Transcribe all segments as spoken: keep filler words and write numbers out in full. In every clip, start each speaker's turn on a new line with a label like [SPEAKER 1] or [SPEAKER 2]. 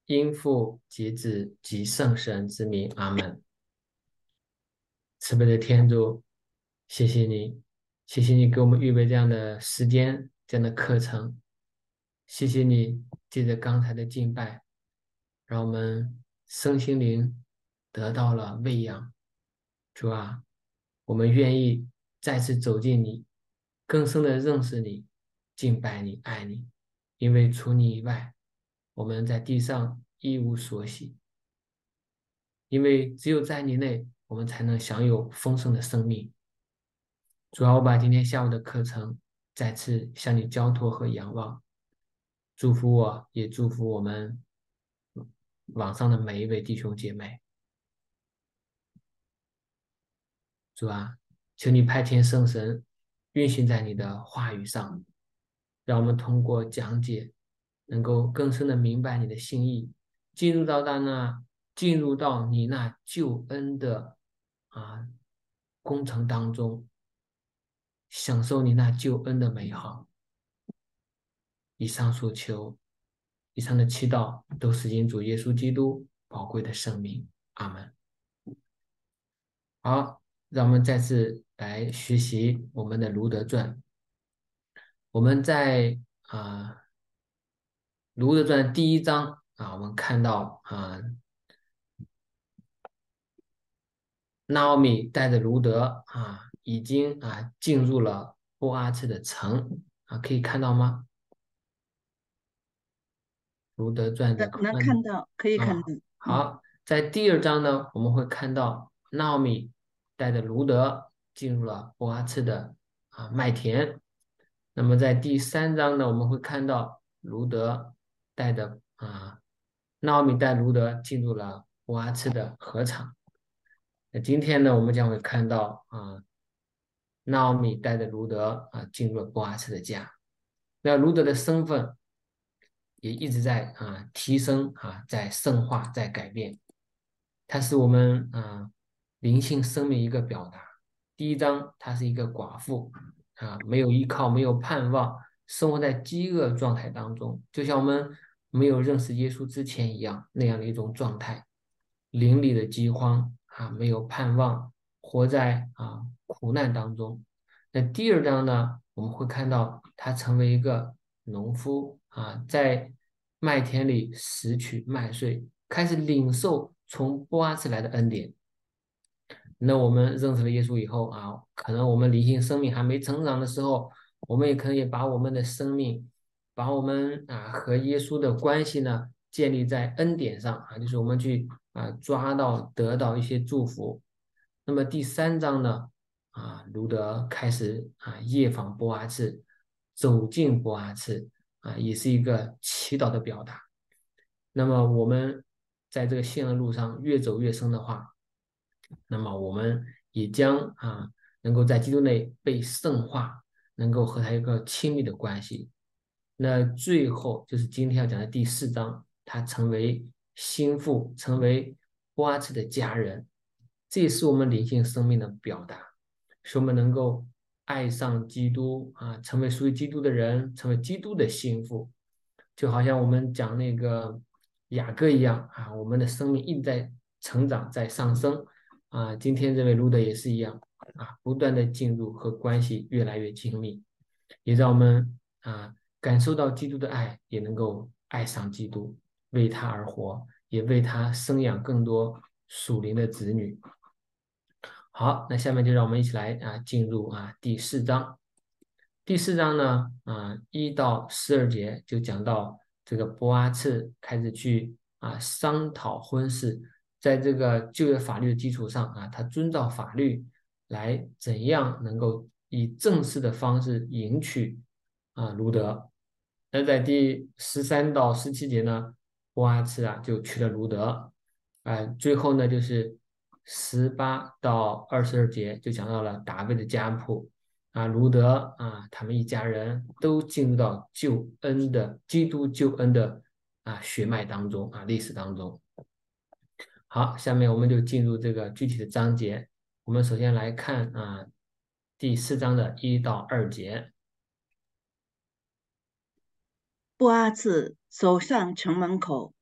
[SPEAKER 1] 因父及子及圣神之名，阿门。慈悲的天主，谢谢你，谢谢你给我们预备这样的时间，这样的课程。谢谢你借着刚才的敬拜，让我们身心灵得到了喂养。主啊，我们愿意再次走进你，更深的认识你，敬拜你，爱你。因为除你以外，我们在地上一无所喜。因为只有在你内，我们才能享有丰盛的生命。主要我把今天下午的课程再次向你交托和仰望，祝福我，也祝福我们网上的每一位弟兄姐妹。主啊，求你派遣圣神运行在你的话语上，让我们通过讲解，能够更深的明白你的心意，进入到到那进入到你那救恩的啊工程当中，享受你那救恩的美好。以上所求，以上的祈祷都是因主耶稣基督宝贵的生命。阿门。好，让我们再次来学习我们的卢德传。我们在啊卢德传第一章啊，我们看到啊，纳奥米带着卢德啊，已经啊进入了波阿次的城啊，可以看到吗？卢德传的
[SPEAKER 2] 能能
[SPEAKER 1] 嗯
[SPEAKER 2] 看到，可以看
[SPEAKER 1] 啊，
[SPEAKER 2] 到。嗯，
[SPEAKER 1] 好，在第二章呢，我们会看到纳奥米带着卢德进入了波阿次的啊麦田。那么在第三章呢，我们会看到卢德带着啊纳奥米带卢德进入了波阿次的禾场。那今天呢，我们将会看到啊纳奥米带着卢德啊进入了波阿斯的家。那卢德的身份也一直在啊提升啊，在深化，在改变。它是我们啊灵性生命一个表达。第一章，她是一个寡妇啊，没有依靠，没有盼望，生活在饥饿状态当中，就像我们没有认识耶稣之前一样，那样的一种状态。邻里的饥荒啊，没有盼望，活在啊苦难当中。那第二章呢，我们会看到他成为一个农夫啊，在麦田里拾取麦穗，开始领受从波阿斯来的恩典。那我们认识了耶稣以后啊，可能我们灵性生命还没成长的时候，我们也可以把我们的生命，把我们啊和耶稣的关系呢建立在恩典上啊，就是我们去啊抓到得到一些祝福。那么第三章呢，啊卢德开始啊夜访波阿次，走进波阿次啊，也是一个祈祷的表达。那么我们在这个信的路上越走越深的话，那么我们也将啊能够在基督内被圣化，能够和他有个亲密的关系。那最后就是今天要讲的第四章，他成为心腹，成为波阿次的家人，这也是我们灵性生命的表达，使我们能够爱上基督啊，成为属于基督的人，成为基督的心腹。就好像我们讲那个雅各一样啊，我们的生命一直在成长，在上升啊。今天这位路德也是一样啊，不断的进入和关系越来越亲密，也让我们啊感受到基督的爱，也能够爱上基督，为他而活，也为他生养更多属灵的子女。好，那下面就让我们一起来啊进入啊第四章。第四章呢，啊一到十二节就讲到这个波阿次开始去啊商讨婚事，在这个就业法律的基础上啊，他遵照法律来怎样能够以正式的方式迎娶啊卢德。那在第十三到十七节呢，波阿次啊就娶了卢德。啊，最后呢就是十八到二十二节就讲到了大卫的家谱啊，卢德啊，他们一家人都进入到救恩的基督救恩的啊血脉当中啊历史当中。好，下面我们就进入这个具体的章节。我们首先来看啊第四章的一到二节。
[SPEAKER 2] 布阿茨走上城门口，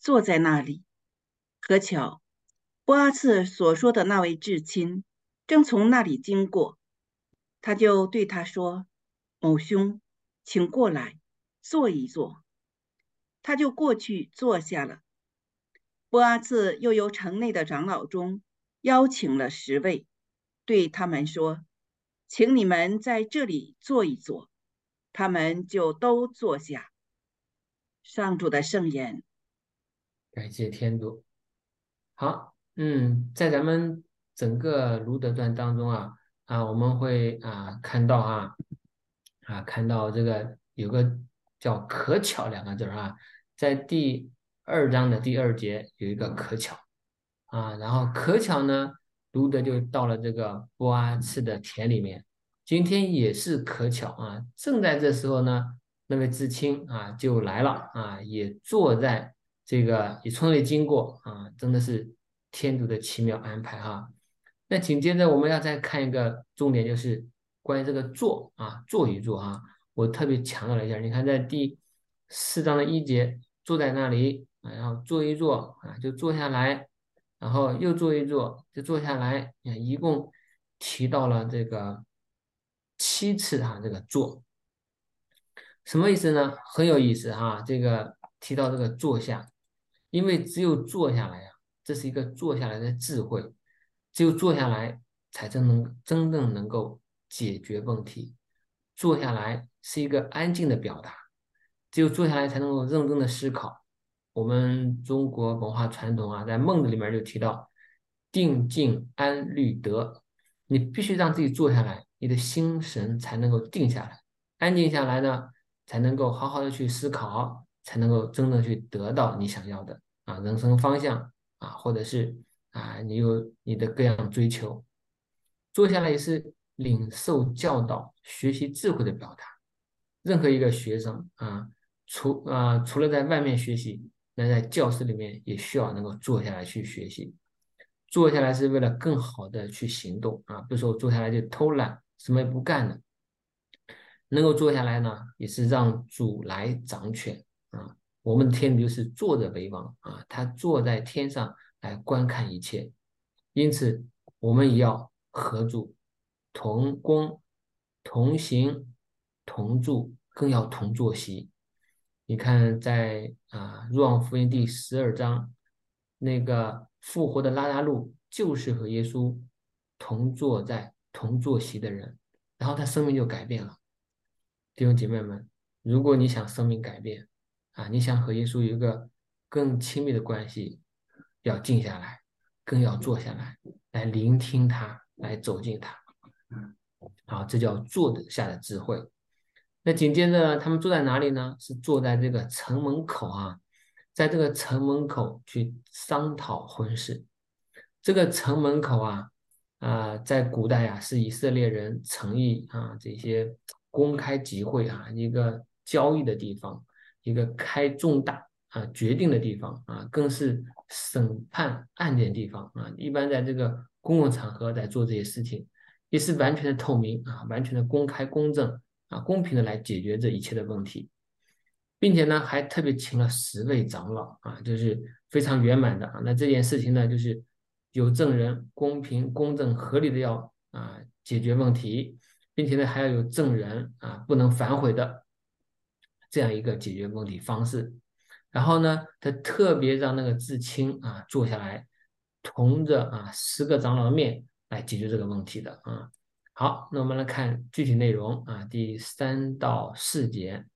[SPEAKER 2] 坐在那里。可巧，波阿次所说的那位至亲正从那里经过，他就对他说：“某兄，请过来坐一坐。”他就过去坐下了。波阿次又由城内的长老中邀请了十位，对他们说：“请你们在这里坐一坐。”他们就都坐下。上主的圣言。
[SPEAKER 1] 感谢天主。好，嗯，在咱们整个卢德传当中啊啊，我们会啊看到啊啊看到这个有个叫"可巧"两个字儿啊，在第二章的第二节有一个"可巧"啊，然后可巧呢，卢德就到了这个波阿次的田里面，今天也是可巧啊，正在这时候呢，那位知青啊就来了啊，也坐在这个也从那里经过啊，真的是天主的奇妙安排哈。那紧接着我们要再看一个重点，就是关于这个坐啊，坐一坐啊，我特别强调了一下，你看在第四章的一节，坐在那里啊，然后坐一坐啊，就坐下来。然后又坐一坐，就坐下来，一共提到了这个七次哈，这个坐什么意思呢？很有意思哈，这个提到这个坐下，因为只有坐下来呀，这是一个坐下来的智慧，只有坐下来才真能真正能够解决问题，坐下来是一个安静的表达，只有坐下来才能够认真的思考。我们中国文化传统啊，在孟子里面就提到定静安虑得，你必须让自己坐下来，你的心神才能够定下来，安静下来呢，才能够好好的去思考，才能够真正去得到你想要的啊人生方向啊，或者是啊你有你的各样追求。坐下来也是领受教导、学习智慧的表达。任何一个学生啊，除啊除了在外面学习，那在教室里面也需要能够坐下来去学习。坐下来是为了更好的去行动啊，不是说坐下来就偷懒，什么也不干的。能够坐下来呢，也是让主来掌权啊。我们的天主就是坐着为王啊，他坐在天上来观看一切。因此，我们也要合主同工、同行、同住，更要同坐席。你看在，啊《若望福音》第十二章，那个复活的拉达路就是和耶稣同坐在同坐席的人，然后他生命就改变了。弟兄姐妹们，如果你想生命改变啊，你想和耶稣有一个更亲密的关系，要静下来，更要坐下来，来聆听他，来走进他。好，这叫坐得下的智慧。那紧接着他们坐在哪里呢？是坐在这个城门口啊，在这个城门口去商讨婚事。这个城门口啊，啊、在古代啊，是以色列人诚意啊这些公开集会啊一个交易的地方，一个开重大啊决定的地方啊，更是审判案件地方啊。一般在这个公共场合在做这些事情，也是完全的透明啊，完全的公开公正啊，公平的来解决这一切的问题。并且呢，还特别请了十位长老啊，就是非常圆满的啊。那这件事情呢，就是有证人，公平、公正、合理的要啊解决问题，并且呢还要有证人啊，不能反悔的这样一个解决问题方式。然后呢，他特别让那个至亲啊坐下来，同着啊十个长老的面来解决这个问题的啊。好，那我们来看具体内容啊，第三到四节。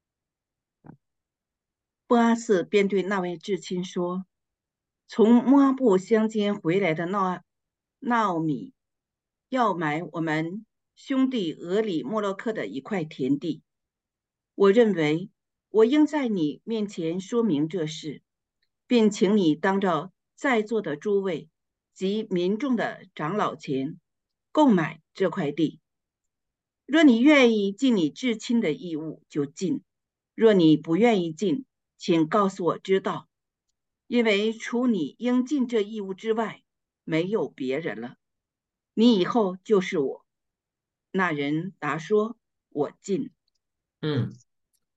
[SPEAKER 2] 波阿斯便对那位至亲说：从摩阿布乡间回来的闹纳奥米要买我们兄弟俄里莫洛克的一块田地。我认为我应在你面前说明这事，并请你当着在座的诸位及民众的长老前购买这块地。若你愿意尽你至亲的义务，就尽；若你不愿意尽，请告诉我知道，因为除你应尽这义务之外，没有别人了。你以后就是我。那人答说：“我尽。”
[SPEAKER 1] 嗯。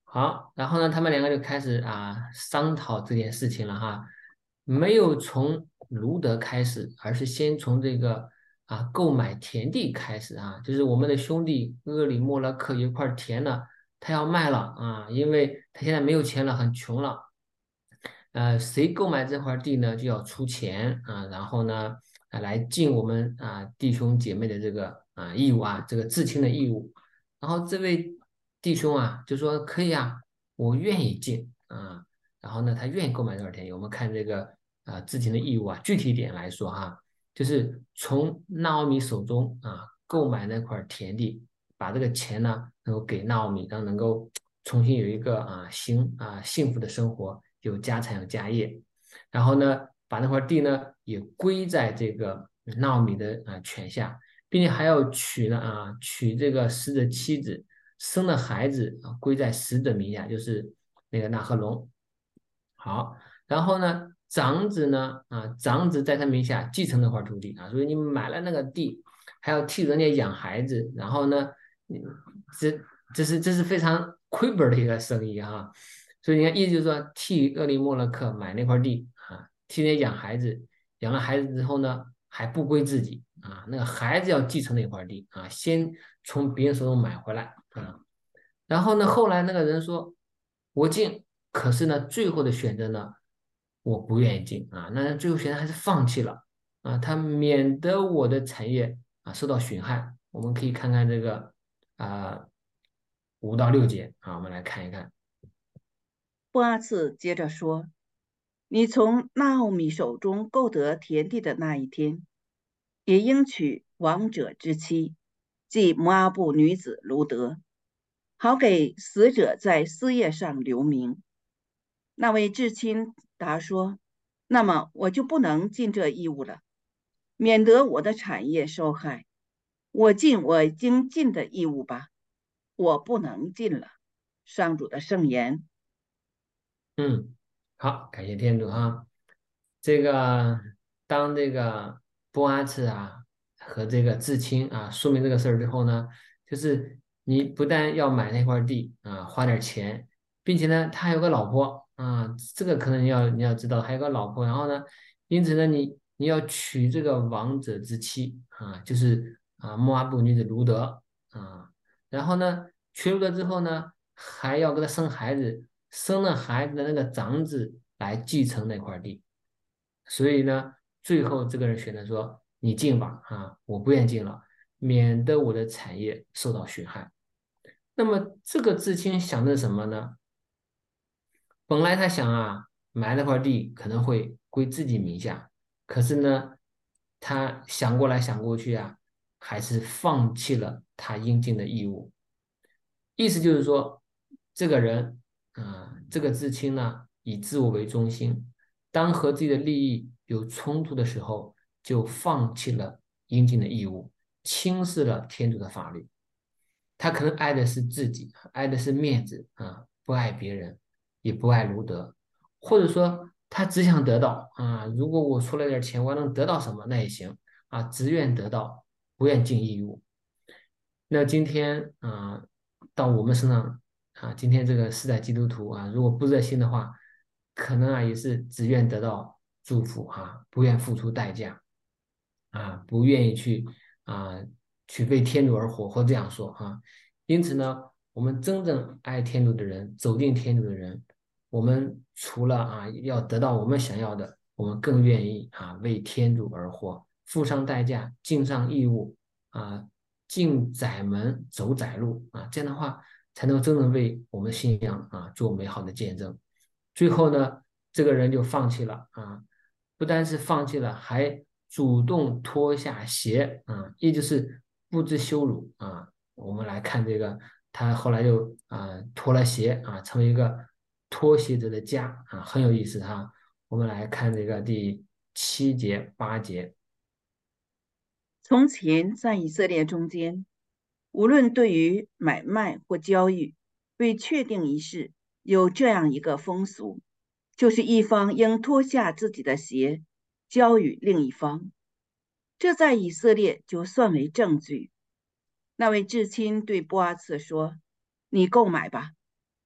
[SPEAKER 1] 好，然后呢，他们两个就开始啊商讨这件事情了哈，没有从卢德开始，而是先从这个啊购买田地开始啊，就是我们的兄弟厄里莫勒克有一块田呢，他要卖了啊，因为他现在没有钱了，很穷了。呃，谁购买这块地呢，就要出钱啊，然后呢，啊来尽我们啊弟兄姐妹的这个啊义务啊，这个至亲的义务。然后这位弟兄啊就说可以啊，我愿意尽啊。然后呢，他愿意购买这块田地。我们看这个啊至亲的义务啊，具体一点来说哈，就是从纳奥米手中啊购买那块田地，把这个钱呢能够给纳奥米，让能够重新有一个啊幸啊幸福的生活。有家产有家业，然后呢，把那块地呢也归在这个纳奥米的啊权下，并且还要娶呢啊娶这个死者妻子生的孩子啊归在死者名下，就是那个纳赫龙。好，然后呢，长子呢啊长子在他名下继承那块土地啊，所以你买了那个地，还要替人家养孩子，然后呢，你这这是这是非常亏本的一个生意哈。所以你看，意思就是说，替厄里莫勒克买那块地啊，替人养孩子，养了孩子之后呢，还不归自己啊，那个孩子要继承那块地啊，先从别人手中买回来啊。然后呢，后来那个人说，我进，可是呢，最后的选择呢，我不愿意进啊，那最后选择还是放弃了啊，他免得我的产业啊受到损害。我们可以看看这个啊五到六节啊，我们来看一看。
[SPEAKER 2] 波阿次接着说：“你从纳奥米手中购得田地的那一天，也应娶王者之妻，即摩阿布女子卢德，好给死者在私业上留名。”那位至亲答说：“那么我就不能尽这义务了，免得我的产业受害。我尽我已经尽的义务吧，我不能尽了。”上主的圣言。
[SPEAKER 1] 嗯，好，感谢天主哈。这个当这个波阿次啊和这个至亲啊说明这个事儿之后呢，就是你不但要买那块地啊，花点钱，并且呢，他还有个老婆啊，这个可能你要你要知道，还有个老婆。然后呢，因此呢，你你要娶这个王者之妻啊，就是啊莫阿布女子卢德啊。然后呢，娶了之后呢，还要给他生孩子。生了孩子的那个长子来继承那块地，所以呢，最后这个人选择说：“你进吧，啊，我不愿进了，免得我的产业受到损害。”那么这个至亲想的是什么呢？本来他想啊，买那块地可能会归自己名下，可是呢，他想过来想过去啊，还是放弃了他应尽的义务。意思就是说，这个人，啊、这个至亲呢，以自我为中心，当和自己的利益有冲突的时候，就放弃了应尽的义务，轻视了天主的法律。他可能爱的是自己，爱的是面子啊，不爱别人，也不爱卢德，或者说他只想得到啊，如果我出了点钱，我能得到什么那也行啊，只愿得到，不愿尽义务。那今天啊，到我们身上啊，今天这个世代基督徒啊，如果不热心的话，可能啊也是只愿得到祝福啊，不愿付出代价啊，不愿意去啊去为天主而活，或这样说啊。因此呢，我们真正爱天主的人，走进天主的人，我们除了啊要得到我们想要的，我们更愿意啊为天主而活，付上代价，尽上义务啊。进窄门走窄路啊，这样的话才能真正为我们的信仰啊做美好的见证。最后呢，这个人就放弃了啊，不单是放弃了，还主动脱下鞋啊，也就是不知羞辱啊。我们来看这个，他后来就啊脱了鞋啊，成为一个脱鞋者的家啊，很有意思哈。我们来看这个第七节八节。
[SPEAKER 2] 从前在以色列中间，无论对于买卖或交易，为确定一事，有这样一个风俗，就是一方应脱下自己的鞋，交与另一方。这在以色列就算为证据。那位至亲对波阿次说：“你购买吧。”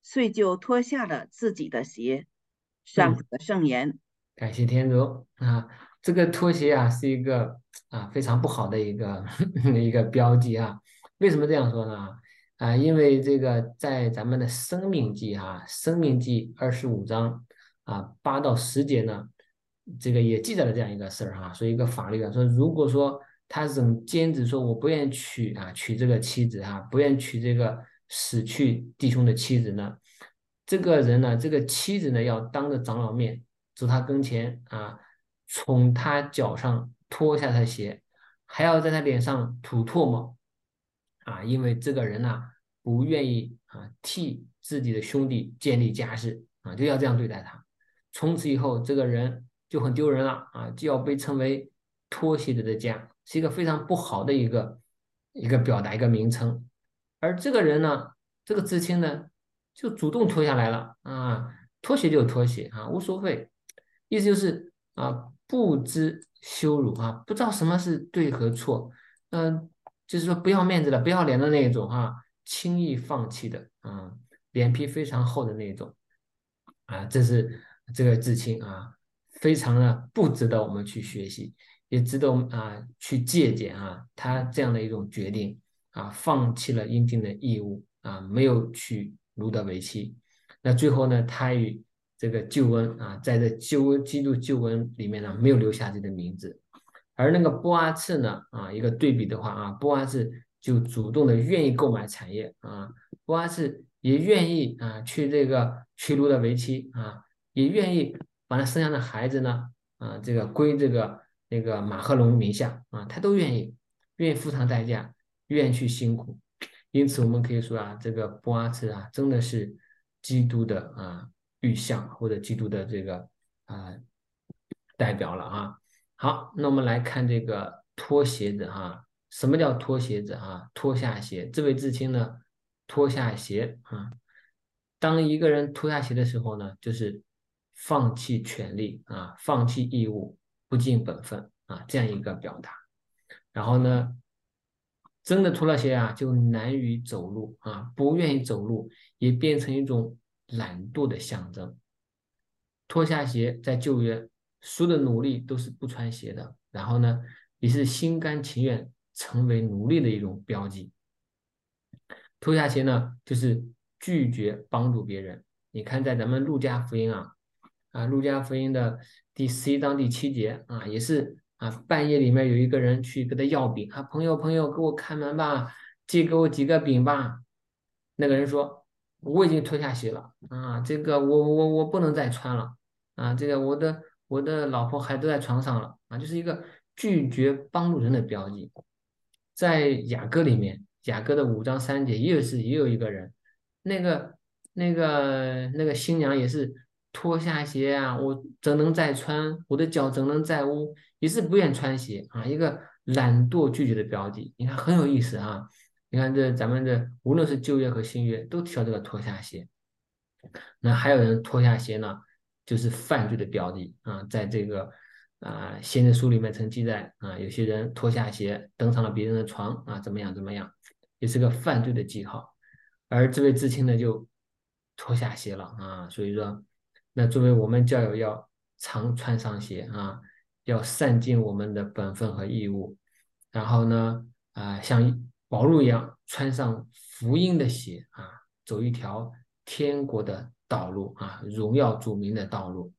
[SPEAKER 2] 遂就脱下了自己的鞋。上主
[SPEAKER 1] 嗯。
[SPEAKER 2] 的圣言。
[SPEAKER 1] 感谢天主啊，这个拖鞋啊是一个啊非常不好的一个一个标记啊。为什么这样说呢？啊，因为这个在咱们的《生命记》哈，《生命记》二十五章啊八到十节呢，这个也记载了这样一个事儿哈，说一个法律啊，说如果说他仍坚持说我不愿娶啊娶这个妻子哈，不愿娶这个死去弟兄的妻子呢，这个人呢，这个妻子呢要当着长老面。走他跟前啊，从他脚上脱下他的鞋，还要在他脸上吐唾沫啊，因为这个人呐、不愿意啊替自己的兄弟建立家室啊，就要这样对待他。从此以后，这个人就很丢人了啊，就要被称为脱鞋者的家，是一个非常不好的一个一个表达一个名称。而这个人呢，这个知青呢，就主动脱下来了啊，脱鞋就脱鞋啊，无所谓。意思就是啊，不知羞辱啊，不知道什么是对和错，嗯、就是说不要面子的、不要脸的那一种啊，轻易放弃的啊，脸皮非常厚的那一种啊，这是这个知青啊，非常的不值得我们去学习，也值得我们啊去借鉴啊，他这样的一种决定啊，放弃了应尽的义务啊，没有娶卢德为妻。那最后呢，他与这个救恩啊，在这救恩基督救恩里面呢，没有留下自己的名字。而那个波阿次呢，啊，一个对比的话啊，波阿次就主动的愿意购买产业啊，波阿次也愿意啊去这个去卢德为妻啊，也愿意把他生下的孩子呢，啊，这个归这个那个马赫龙名下啊，他都愿意，愿意付上代价，愿意去辛苦。因此，我们可以说啊，这个波阿次啊，真的是基督的啊预象，或者基督的这个啊代表了啊。好，那我们来看这个脱鞋子哈，什么叫脱鞋子啊？脱下鞋，这位至亲呢，脱下鞋啊。当一个人脱下鞋的时候呢，就是放弃权利啊，放弃义务，不尽本分啊，这样一个表达。然后呢，真的脱了鞋啊，就难于走路啊，不愿意走路，也变成一种懒惰的象征。脱下鞋在旧约，所有的奴隶都是不穿鞋的。然后呢，也是心甘情愿成为奴隶的一种标记。脱下鞋呢，就是拒绝帮助别人。你看，在咱们路加福音啊，啊，路加福音的第十一章第七节啊，也是啊，半夜里面有一个人去跟他要饼啊，朋友朋友给我开门吧，借给我几个饼吧。那个人说，我已经脱下鞋了啊，这个我我我不能再穿了啊，这个我的我的老婆孩子都在床上了啊，就是一个拒绝帮助人的标记。在雅歌里面，雅歌的五章三节也有是也有一个人，那个那个那个新娘也是脱下鞋啊，我怎能再穿？我的脚怎能再污？也是不愿穿鞋啊，一个懒惰拒绝的标记。你看很有意思啊。你看这咱们这无论是旧约和新约都提到这个脱下鞋。那还有人脱下鞋呢，就是犯罪的标的啊，在这个啊先知书里面曾记载啊，有些人脱下鞋登上了别人的床啊，怎么样怎么样，也是个犯罪的记号。而这位知青呢，就脱下鞋了啊，所以说，那作为我们教友要常穿上鞋啊，要善尽我们的本分和义务，然后呢，啊，像保罗一样穿上福音的鞋啊，走一条天国的道路啊，荣耀主名的道路。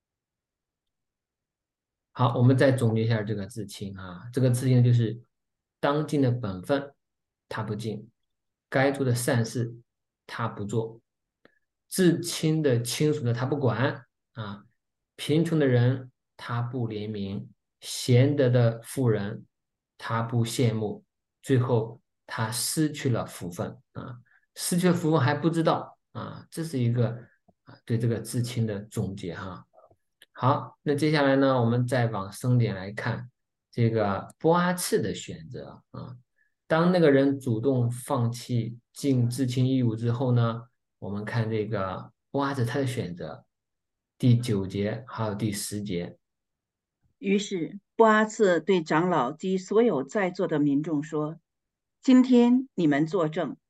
[SPEAKER 1] 好，我们再总结一下这个知青啊，这个知青就是当尽的本分，他不尽；该做的善事，他不做；至亲的亲属呢，他不管啊；贫穷的人，他不怜悯；贤德的富人，他不羡慕；最后，他失去了福分啊，失去了福分还不知道啊，这是一个啊对这个知青的总结哈。好，那接下来呢，我们再往深点来看这个波阿次的选择啊。当那个人主动放弃尽知情义务之后呢，我们看这个波阿次他的选择，第九节还有第十节。
[SPEAKER 2] 于是波阿次对长老及所有在座的民众说：“今天你们作证，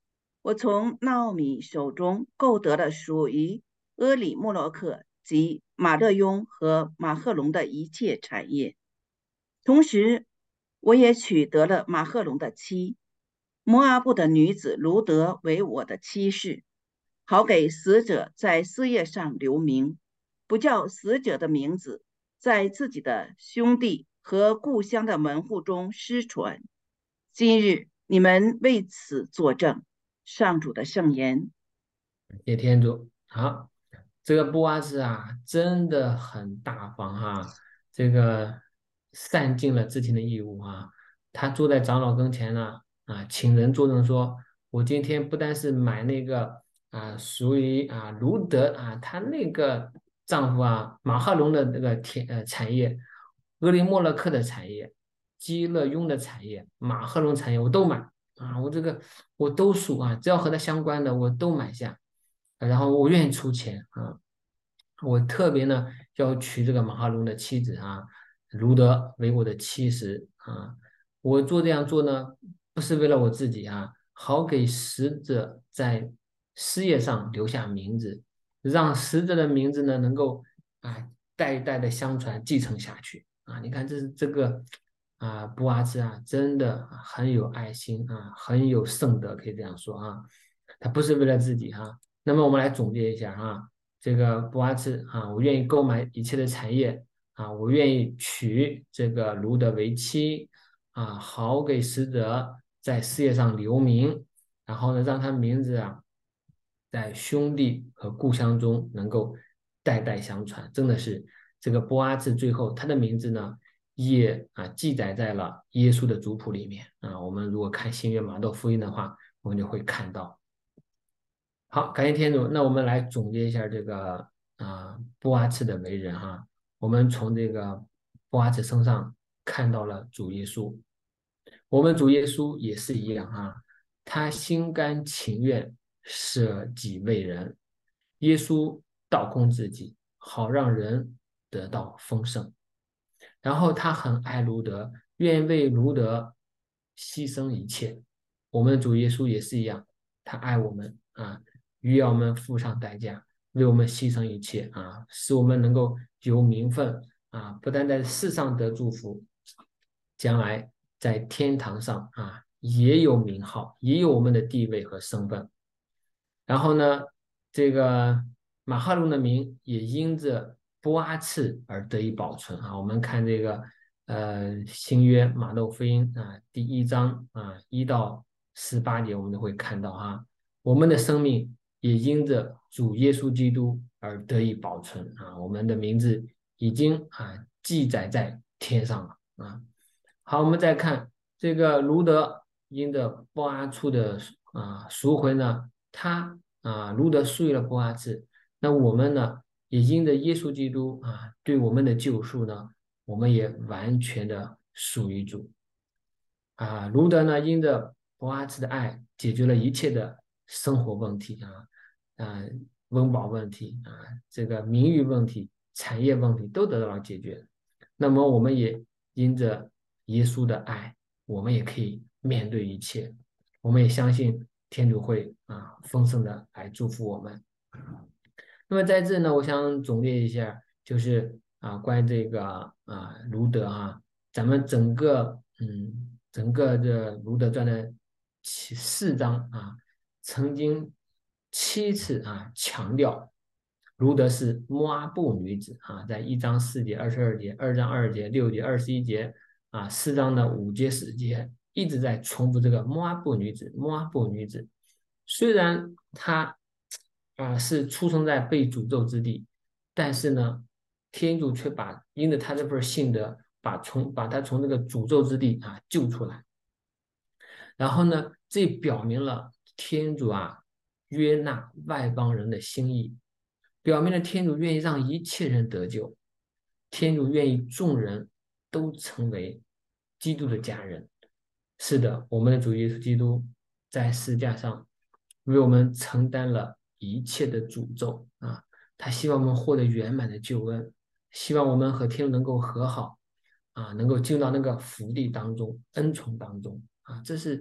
[SPEAKER 2] 我从纳奥米手中购得了属于阿里莫洛克及马勒雍和马赫龙的一切产业，同时我也取得了马赫龙的妻摩阿布的女子卢德为我的妻室，好给死者在尸业上留名，不叫死者的名字在自己的兄弟和故乡的门户中失传。今日你们为此作证。上主的圣言。
[SPEAKER 1] 谢天主。好，这个布阿斯啊，真的很大方哈，这个善尽了之前的义务啊。他坐在长老跟前呢，啊，请人作证说，我今天不单是买那个啊，属于啊卢德啊，他那个丈夫啊马赫龙的那个田呃产业，厄里莫勒克的产业，基勒雍的产业，马赫龙产业我都买。啊，我这个我都属啊，只要和他相关的我都买下，然后我愿意出钱啊。我特别呢要娶这个马哈龙的妻子啊，卢德为我的妻室啊。我做这样做呢，不是为了我自己啊，好给死者在事业上留下名字，让死者的名字呢能够啊代代的相传继承下去啊。你看，这是这个啊布阿兹啊，真的很有爱心啊，很有圣德，可以这样说啊。他不是为了自己哈、那么我们来总结一下啊，这个布阿兹啊，我愿意购买一切的产业啊，我愿意娶这个卢德为妻啊，好给死者在事业上留名，然后呢，让他名字啊，在兄弟和故乡中能够代代相传。真的是这个波阿兹最后他的名字呢，也啊记载在了耶稣的族谱里面啊。我们如果看新约马窦福音的话，我们就会看到。好，感谢天主。那我们来总结一下这个啊布阿茨的为人哈。我们从这个布阿茨身上看到了主耶稣，我们主耶稣也是一样啊，他心甘情愿舍己为人，耶稣倒空自己，好让人得到丰盛。然后他很爱卢德，愿意为卢德牺牲一切。我们主耶稣也是一样，他爱我们啊，愿我们付上代价，为我们牺牲一切啊，使我们能够有名分啊，不但在世上得祝福，将来在天堂上啊也有名号，也有我们的地位和身份。然后呢，这个马哈龙的名也因着波阿次而得以保存啊。我们看这个呃新约马窦福音啊第一章啊一到十八节，我们都会看到哈，我们的生命也因着主耶稣基督而得以保存啊。我们的名字已经啊记载在天上了啊。好，我们再看这个卢德因着波阿处的啊赎回呢。他啊，路德赋予了波阿字，那我们呢，也因着耶稣基督啊对我们的救赎呢，我们也完全的属于主啊。路德呢，因着波阿兹的爱，解决了一切的生活问题啊，啊，温饱问题啊，这个名誉问题、产业问题都得到了解决。那么，我们也因着耶稣的爱，我们也可以面对一切。我们也相信天主会啊丰盛的来祝福我们。那么在这呢，我想总结一下，就是啊关于这个啊卢德啊，咱们整个嗯整个这卢德传的七四章啊，曾经七次啊强调卢德是摩阿布女子啊，在一章四节、二十二节、二章二节、六节、二十一节啊，四章的五节、十节。一直在重复这个摩阿布女子，摩阿布女子，虽然她啊是出生在被诅咒之地，但是呢，天主却把因着她这份信德，把从把她从这个诅咒之地啊救出来。然后呢，这表明了天主啊约纳外邦人的心意，表明了天主愿意让一切人得救，天主愿意众人都成为基督的家人。是的，我们的主耶稣基督在十字架上为我们承担了一切的诅咒啊！他希望我们获得圆满的救恩，希望我们和天父能够和好啊，能够进到那个福地当中、恩宠当中啊！这是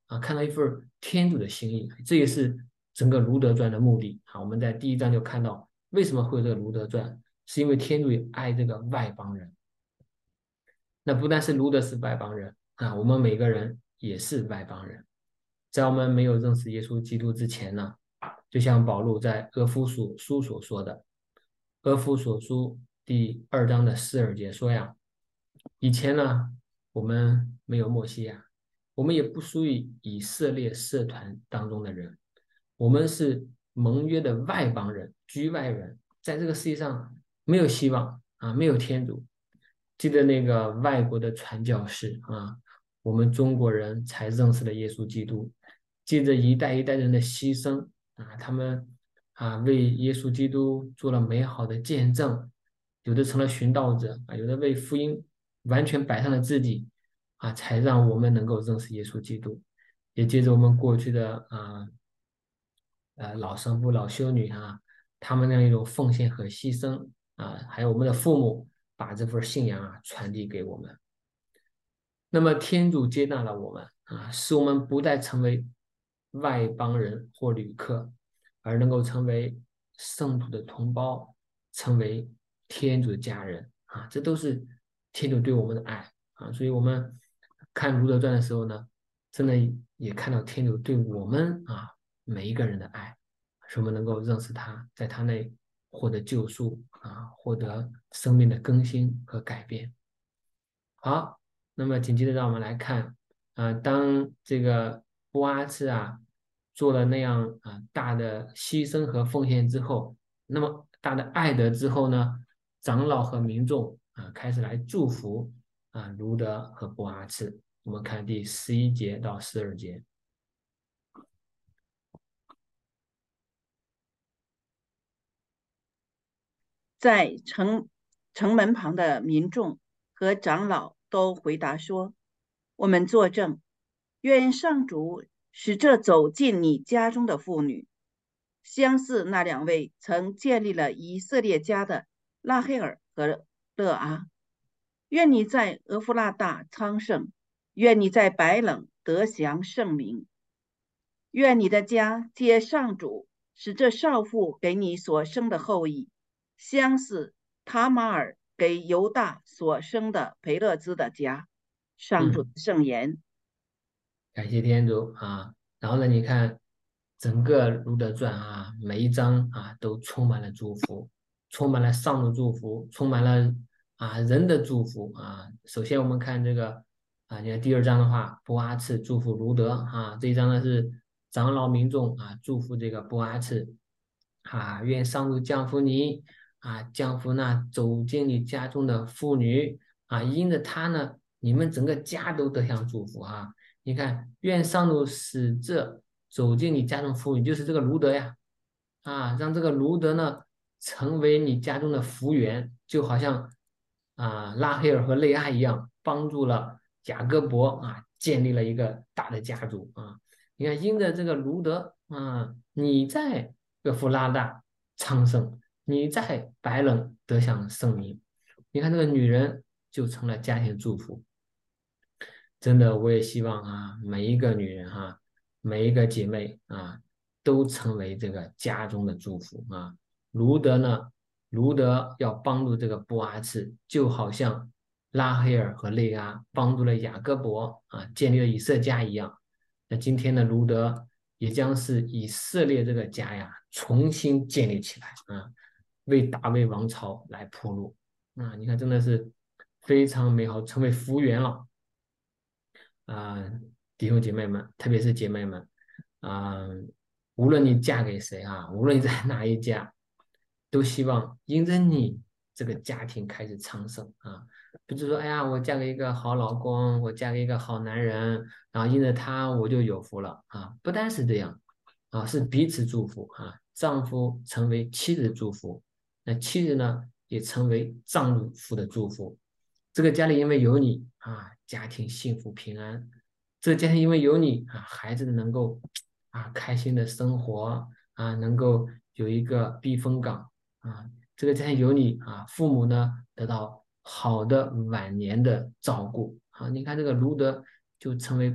[SPEAKER 1] 啊，看到一份天主的心意，这也是整个卢德传的目的啊。我们在第一章就看到为什么会有这个卢德传，是因为天主也爱这个外邦人。那不但是卢德是外邦人啊，我们每个人也是外邦人。在我们没有认识耶稣基督之前呢，就像保禄在俄弗所书所说的，俄弗所书第二章的四二节说呀，以前呢，我们没有默西亚，我们也不属于以色列社团当中的人，我们是盟约的外邦人，居外人，在这个世界上没有希望啊，没有天主。记得那个外国的传教士啊，我们中国人才认识了耶稣基督。借着一代一代人的牺牲啊，他们啊为耶稣基督做了美好的见证，有的成了寻道者啊，有的为福音完全摆上了自己啊，才让我们能够认识耶稣基督。也借着我们过去的啊呃老神父、老修女啊，他们那样一种奉献和牺牲啊，还有我们的父母把这份信仰啊传递给我们。那么天主接纳了我们啊，使我们不再成为外邦人或旅客，而能够成为圣徒的同胞，成为天主的家人啊，这都是天主对我们的爱啊。所以我们看《卢德传》的时候呢，真的也看到天主对我们啊每一个人的爱，使我们能够认识他，在他内获得救赎啊，获得生命的更新和改变。好，那么紧接着让我们来看，啊、当这个波阿次啊做了那样啊、大的牺牲和奉献之后，那么大的爱德之后呢，长老和民众啊、开始来祝福啊、卢德和波阿次。我们看第十一节到十二节。
[SPEAKER 2] 在城城门旁的民众和长老都回答说：“我们作证，愿上主使这走进你家中的妇女，相似那两位曾建立了以色列家的拉黑尔和勒阿。愿你在俄弗拉大昌盛，愿你在白冷得享盛名。愿你的家借上主使这少妇给你所生的后裔，相似塔马尔给犹大所生的培勒兹的家。”上主的
[SPEAKER 1] 嗯。
[SPEAKER 2] 圣言。
[SPEAKER 1] 感谢天主啊！然后呢，你看整个《路德传》啊，每一章啊都充满了祝福，充满了上的祝福，充满了啊人的祝福啊。首先我们看这个啊，你看第二章的话，波阿次祝福卢德啊，这一章呢是长老民众啊祝福这个波阿次啊，愿上主降福你啊，降福那走进你家中的妇女啊，因着他呢，你们整个家都得享祝福啊。你看，愿上主使这走进你家中妇女，就是这个卢德呀，啊，让这个卢德呢成为你家中的福源，就好像啊拉黑尔和雷阿一样，帮助了雅各伯啊，建立了一个大的家族啊。你看，因着这个卢德啊，你在厄弗拉大昌盛，你在白冷得享盛名。你看这个女人就成了家庭祝福。真的，我也希望啊，每一个女人哈、啊，每一个姐妹啊，都成为这个家中的祝福啊。卢德呢，卢德要帮助这个波阿次，就好像拉黑尔和类阿帮助了雅各伯啊，建立了以色家一样。那今天的卢德也将是以色列这个家呀，重新建立起来啊，为大卫王朝来铺路。啊，你看，真的是非常美好，成为福源了。啊，弟兄姐妹们，特别是姐妹们，啊，无论你嫁给谁啊，无论你在哪一家，都希望因着你这个家庭开始昌盛啊，不是说哎呀，我嫁给一个好老公，我嫁给一个好男人，然后因着他我就有福了啊，不单是这样啊，是彼此祝福啊，丈夫成为妻子的祝福，那妻子呢也成为丈夫的祝福。这个家里因为有你啊，家庭幸福平安；这个家庭因为有你啊，孩子能够啊开心的生活啊，能够有一个避风港啊。这个家庭有你啊，父母呢得到好的晚年的照顾啊。你看这个卢德就成为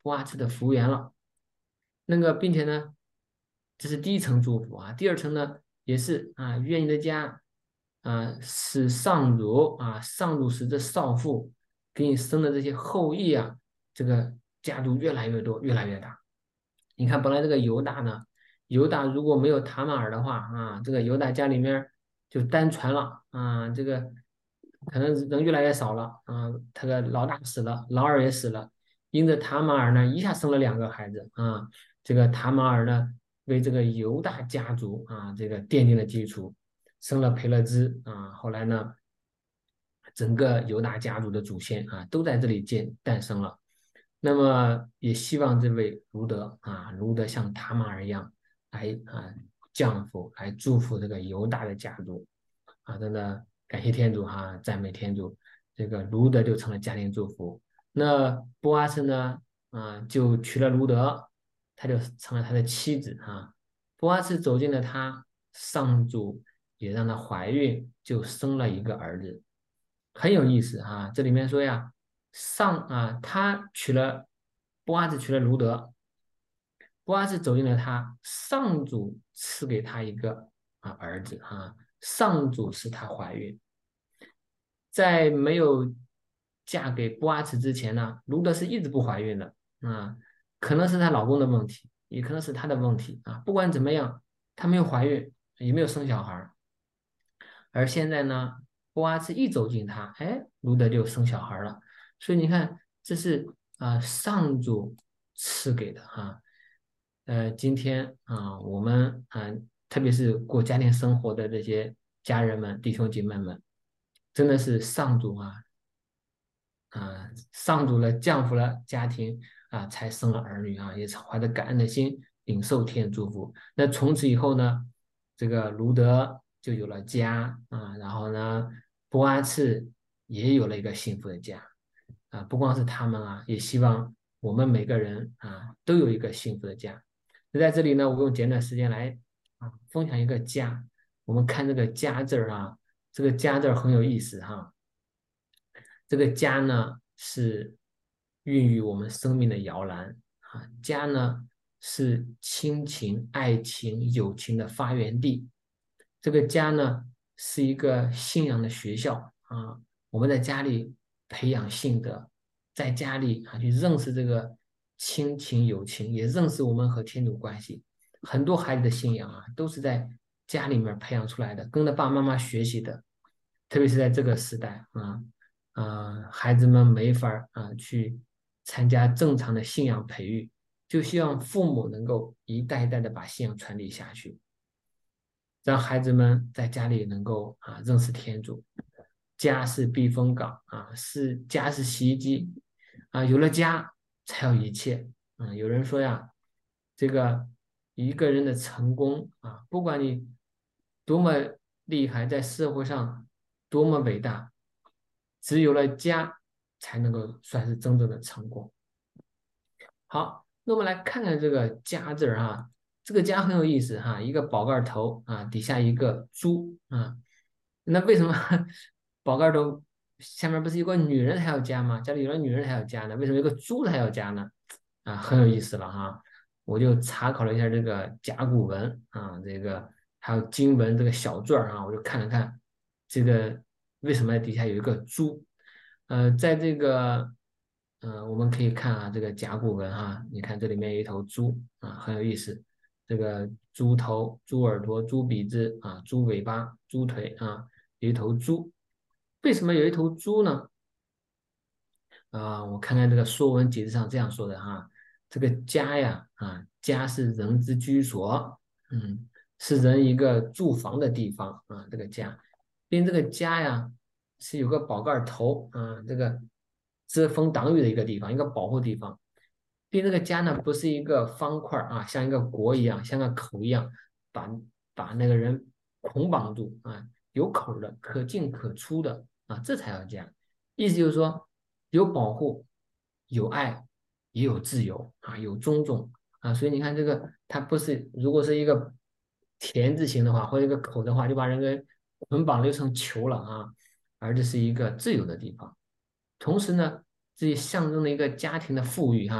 [SPEAKER 1] 波阿斯的服务员了。那个，并且呢，这是第一层祝福啊。第二层呢，也是啊，愿你的家啊，使上主啊，上主使这少妇给你生的这些后裔啊，这个家族越来越多，越来越大。你看，本来这个犹大呢，犹大如果没有塔玛尔的话啊，这个犹大家里面就单传了啊，这个可能人越来越少了啊，他的老大死了，老二也死了，因着塔玛尔呢，一下生了两个孩子啊，这个塔玛尔呢，为这个犹大家族啊，这个奠定了基础，生了培勒兹啊，后来呢，整个犹大家族的祖先啊，都在这里建诞生了。那么也希望这位卢德啊，卢德像塔玛尔一样来啊降福，来祝福这个犹大的家族啊，真的感谢天主哈、赞美天主，这个卢德就成了家庭祝福。那波阿斯呢啊就娶了卢德，他就成了他的妻子啊。波阿斯走进了他，上主也让她怀孕，就生了一个儿子，很有意思哈、这里面说呀。上啊，他娶了波阿斯娶了卢德，波阿斯走进了他，上主赐给他一个啊儿子啊，上主使她怀孕。在没有嫁给波阿斯之前呢，卢德是一直不怀孕的啊，可能是她老公的问题，也可能是她的问题啊。不管怎么样，她没有怀孕，也没有生小孩。而现在呢，波阿斯一走近他，哎，卢德就生小孩了。所以你看，这是啊、上主赐给的哈、呃，今天啊、我们啊、特别是过家庭生活的这些家人们、弟兄姐妹们，真的是上主啊啊、上主了降福了家庭啊、才生了儿女啊，也是怀着感恩的心领受天祝福。那从此以后呢，这个卢德就有了家啊，然后呢，波阿次也有了一个幸福的家啊。不光是他们啊，也希望我们每个人啊都有一个幸福的家。那在这里呢，我用简短时间来啊分享一个家。我们看这个家字儿啊，这个家字儿很有意思哈。这个家呢是孕育我们生命的摇篮啊，家呢是亲情、爱情、友情的发源地。这个家呢是一个信仰的学校啊，我们在家里培养信德，在家里啊去认识这个亲情、友情，也认识我们和天主关系。很多孩子的信仰啊，都是在家里面培养出来的，跟着爸爸妈妈学习的。特别是在这个时代啊，啊，孩子们没法啊去参加正常的信仰培育，就希望父母能够一代一代的把信仰传递下去，让孩子们在家里能够啊认识天主。家是避风港啊，是家是洗衣机啊，有了家才有一切。嗯，有人说呀，这个一个人的成功啊，不管你多么厉害，在社会上多么伟大，只有了家才能够算是真正的成功。好，那我们来看看这个“家”字儿哈，这个“家”很有意思哈，一个宝盖头啊，底下一个猪啊。那为什么宝盖头下面不是有个女人才有家吗？家里有了女人才有家呢？为什么有个猪才有家呢？啊，很有意思了哈。我就查考了一下这个甲骨文啊，这个还有经文这个小篆儿啊，我就看了看这个为什么底下有一个猪。呃，在这个呃，我们可以看啊，这个甲骨文哈，你看这里面有一头猪啊，很有意思。这个猪头、猪耳朵、猪鼻子啊、猪尾巴、猪腿啊，有一头猪。为什么有一头猪呢？啊，我看看这个《说文解字》上这样说的哈，这个家呀，啊，家是人之居所，嗯，是人一个住房的地方啊，这个家，并这个家呀是有个宝盖头啊，这个遮风挡雨的一个地方，一个保护地方，并这个家呢不是一个方块啊，像一个国一样，像个口一样，把把那个人捆绑住啊，有口的，可进可出的啊，这才叫家。意思就是说，有保护，有爱，也有自由啊，有尊重啊。所以你看这个，它不是如果是一个田字形的话，或者一个口的话，就把人给捆绑就成球了啊。而这是一个自由的地方，同时呢，这也象征了一个家庭的富裕哈。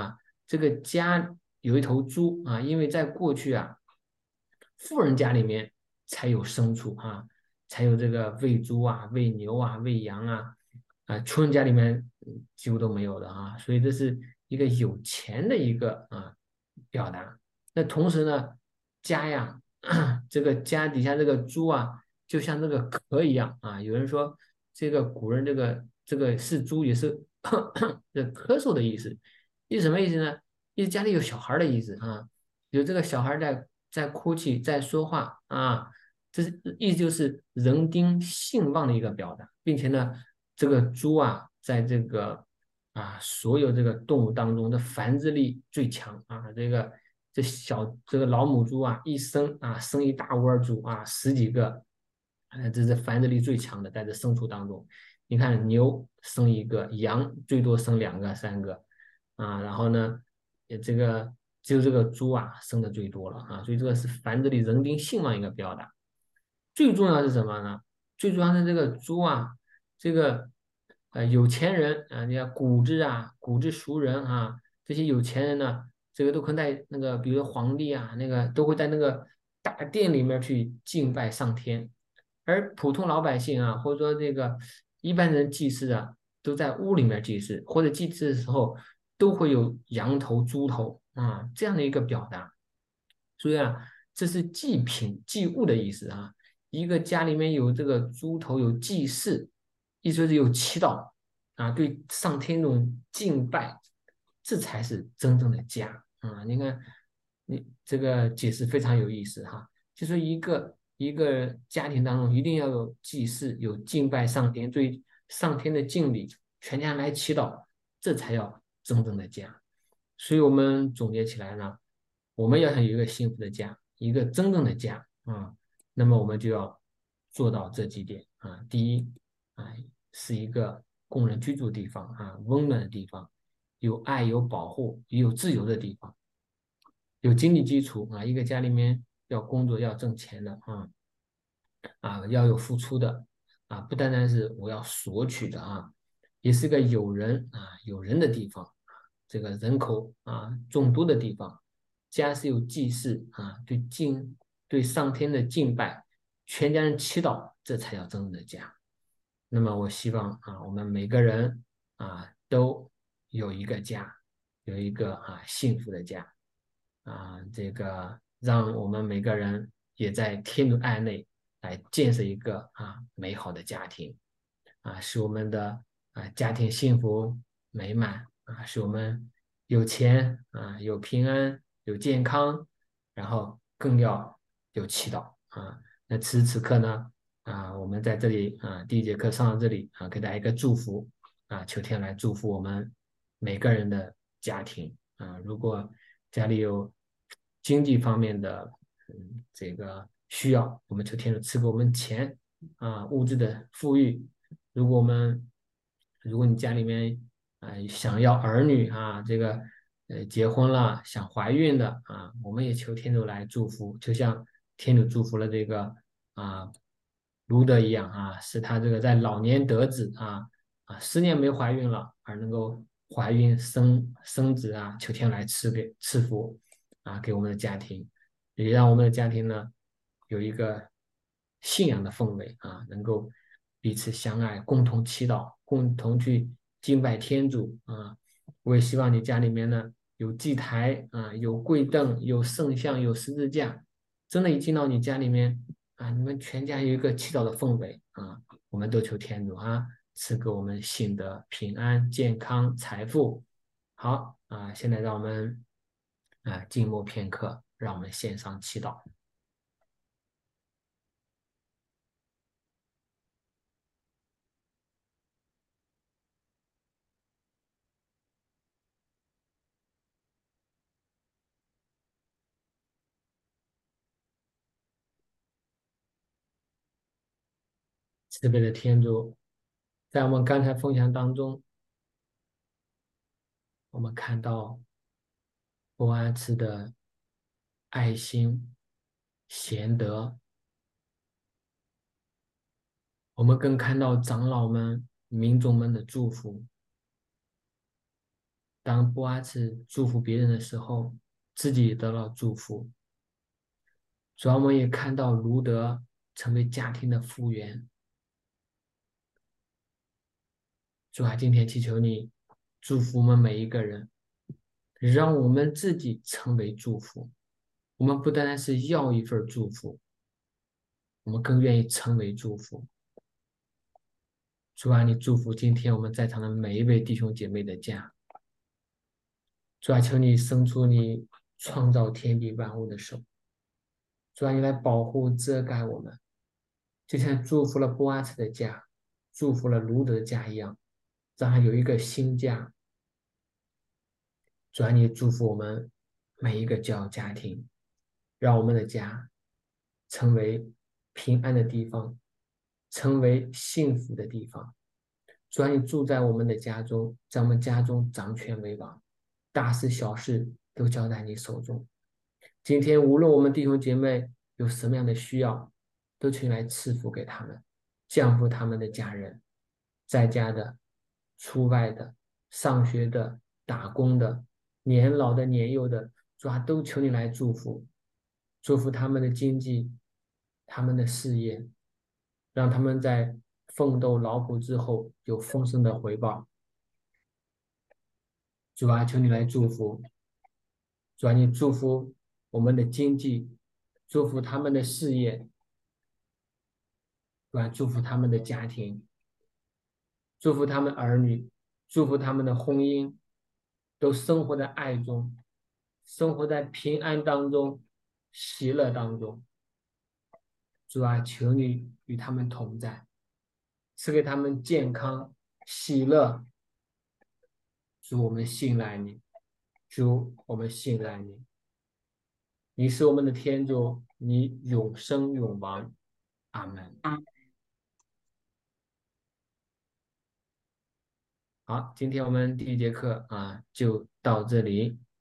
[SPEAKER 1] 这个家有一头猪啊，因为在过去啊，富人家里面才有牲畜啊，才有这个喂猪啊、喂牛啊、喂羊啊，啊，穷人家里面嗯几乎都没有的啊，所以这是一个有钱的一个啊表达。那同时呢，家呀，这个家底下这个猪啊，就像这个壳一样啊。有人说，这个古人这个这个是猪，也是这咳嗽的意思。意思什么意思呢？意思家里有小孩儿的意思啊，有这个小孩儿在在哭泣，在说话啊，这是意思就是人丁兴旺的一个表达，并且呢，这个猪啊，在这个啊所有这个动物当中的繁殖力最强啊，这个这小这个老母猪啊，一生啊生一大窝猪啊，十几个，呃，这是繁殖力最强的，在这牲畜当中。你看牛生一个，羊最多生两个、三个，啊，然后呢，也这个只有这个猪啊生的最多了啊，所以这个是繁殖力人丁兴旺一个表达。最重要是什么呢？最重要是这个猪啊，这个呃有钱人啊，你看古之啊，古之俗人啊，这些有钱人呢，这个都可能在那个，比如说皇帝啊，那个都会在那个大殿里面去敬拜上天，而普通老百姓啊，或者说这个一般人祭祀啊，都在屋里面祭祀，或者祭祀的时候都会有羊头、猪头啊这样的一个表达。所以啊，这是祭品、祭物的意思啊。一个家里面有这个猪头，有祭祀，意思是有祈祷啊，对上天这种敬拜，这才是真正的家啊。你看，你这个解释非常有意思哈。就说一个一个家庭当中一定要有祭祀，有敬拜上天，对上天的敬礼，全家来祈祷，这才叫真正的家。所以我们总结起来呢，我们要想有一个幸福的家，一个真正的家啊，那么我们就要做到这几点啊。第一啊，是一个供人居住的地方啊，温暖的地方，有爱、有保护、也有自由的地方，有经济基础啊。一个家里面要工作、要挣钱的啊，啊，要有付出的啊，不单单是我要索取的啊，也是个有人啊有人的地方，这个人口啊众多的地方，家是有祭祀啊，对敬对上天的敬拜，全家人祈祷，这才叫真正的家。那么我希望啊，我们每个人啊都有一个家，有一个啊幸福的家啊，这个让我们每个人也在天主爱内来建设一个啊美好的家庭啊，使我们的啊家庭幸福美满啊，使我们有钱啊，有平安，有健康，然后更要有祈祷啊。那此时此刻呢？啊，我们在这里啊，第一节课上到这里啊，给大家一个祝福啊，求天来祝福我们每个人的家庭啊。如果家里有经济方面的嗯这个需要，我们求天主赐给我们钱啊，物质的富裕。如果我们如果你家里面啊想要儿女啊，这个呃结婚了想怀孕的啊，我们也求天主来祝福，就像天主祝福了这个。啊，卢德一样啊，使他这个在老年得子啊啊，十年没怀孕了，而能够怀孕生生子啊，求天来赐给赐福啊，给我们的家庭，也让我们的家庭呢有一个信仰的氛围啊，能够彼此相爱，共同祈祷，共同去敬拜天主啊。我也希望你家里面呢有祭台啊，有跪凳，有圣像，有十字架，真的，一进到你家里面。啊，你们全家有一个祈祷的氛围啊，我们都求天主啊，赐给我们幸德、平安、健康、财富。好啊，现在让我们啊静默片刻，让我们献上祈祷。慈悲的天主，在我们刚才分享当中，我们看到博安慈的爱心、贤德，我们更看到长老们、民众们的祝福。 当波阿斯祝福别人的时候，自己也得到祝福。主要我们也看到卢德成为家庭的复原。主啊，今天祈求你祝福我们每一个人，让我们自己成为祝福。我们不单单是要一份祝福，我们更愿意成为祝福。主啊，你祝福今天我们在场的每一位弟兄姐妹的家。主啊，求你伸出你创造天地万物的手。主啊，你来保护遮盖我们，就像祝福了波阿斯的家，祝福了卢德的家一样，让他有一个新家。主啊，你祝福我们每一个教家庭，让我们的家成为平安的地方，成为幸福的地方。主啊，你住在我们的家中，在我们家中掌权为王，大事小事都交在你手中。今天无论我们弟兄姐妹有什么样的需要，都请来赐福给他们，降福他们的家人，在家的、出外的、上学的、打工的、年老的、年幼的，主啊，都求你来祝福，祝福他们的经济，他们的事业，让他们在奋斗劳苦之后有丰盛的回报。主啊，求你来祝福，主啊，你祝福我们的经济，祝福他们的事业，主啊，祝福他们的家庭，祝福他们儿女，祝福他们的婚姻，都生活在爱中，生活在平安当中，喜乐当中。主啊，求你与他们同在，赐给他们健康、喜乐。主，我们信赖你，主，我们信赖你。你是我们的天主，你永生永王。阿门。
[SPEAKER 2] 啊，
[SPEAKER 1] 好，今天我们第一节课啊就到这里。